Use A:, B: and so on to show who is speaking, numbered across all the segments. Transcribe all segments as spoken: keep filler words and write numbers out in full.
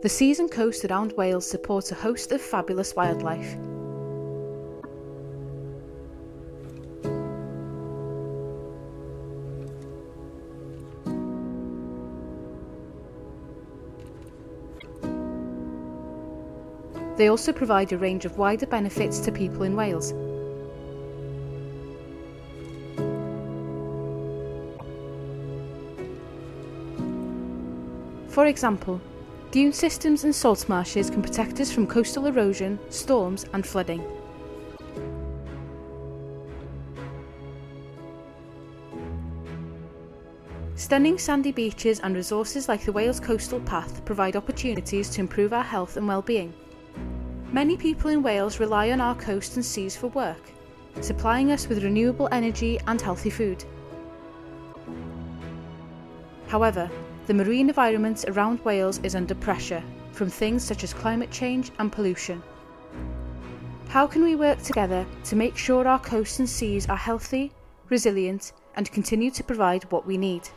A: The seas and coast around Wales support a host of fabulous wildlife. They also provide a range of wider benefits to people in Wales. For example, dune systems and salt marshes can protect us from coastal erosion, storms and flooding. Stunning sandy beaches and resources like the Wales Coastal Path provide opportunities to improve our health and well-being. Many people in Wales rely on our coast and seas for work, supplying us with renewable energy and healthy food. However, the marine environment around Wales is under pressure from things such as climate change and pollution. How can we work together to make sure our coasts and seas are healthy, resilient, and continue to provide what we need?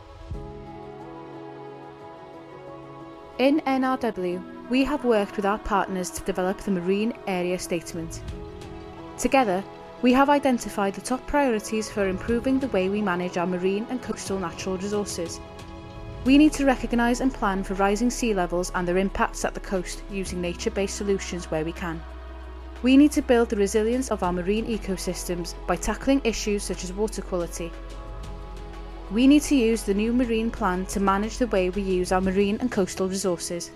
A: In N R W, we have worked with our partners to develop the Marine Area Statement. Together, we have identified the top priorities for improving the way we manage our marine and coastal natural resources. We need to recognise and plan for rising sea levels and their impacts at the coast using nature-based solutions where we can. We need to build the resilience of our marine ecosystems by tackling issues such as water quality. We need to use the new marine plan to manage the way we use our marine and coastal resources.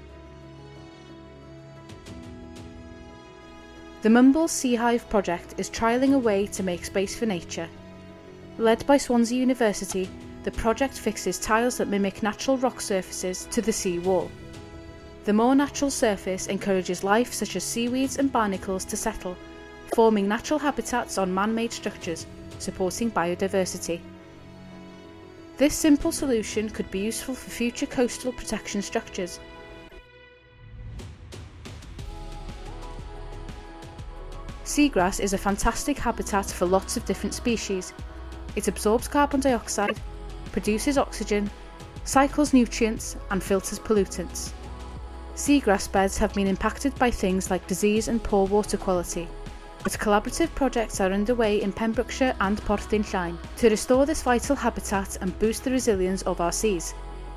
A: The Mumbles Sea Hive project is trialling a way to make space for nature. Led by Swansea University, the project fixes tiles that mimic natural rock surfaces to the sea wall. The more natural surface encourages life such as seaweeds and barnacles to settle, forming natural habitats on man-made structures, supporting biodiversity. This simple solution could be useful for future coastal protection structures. Seagrass is a fantastic habitat for lots of different species. It absorbs carbon dioxide, produces oxygen, cycles nutrients and filters pollutants. Seagrass beds have been impacted by things like disease and poor water quality, but collaborative projects are underway in Pembrokeshire and Porthdinllaen to restore this vital habitat and boost the resilience of our seas.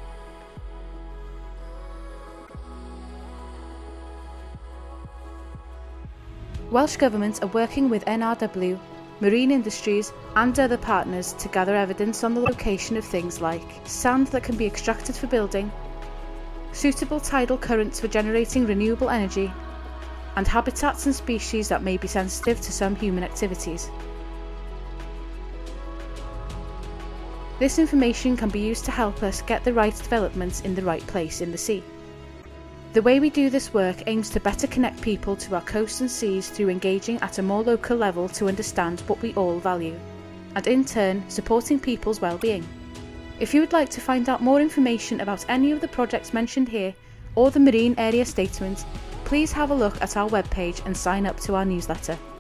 A: Welsh Government are working with N R W, marine industries and other partners to gather evidence on the location of things like sand that can be extracted for building, suitable tidal currents for generating renewable energy, and habitats and species that may be sensitive to some human activities. This information can be used to help us get the right developments in the right place in the sea. The way we do this work aims to better connect people to our coasts and seas through engaging at a more local level to understand what we all value, and in turn supporting people's well-being. If you would like to find out more information about any of the projects mentioned here or the Marine Area Statement, please have a look at our webpage and sign up to our newsletter.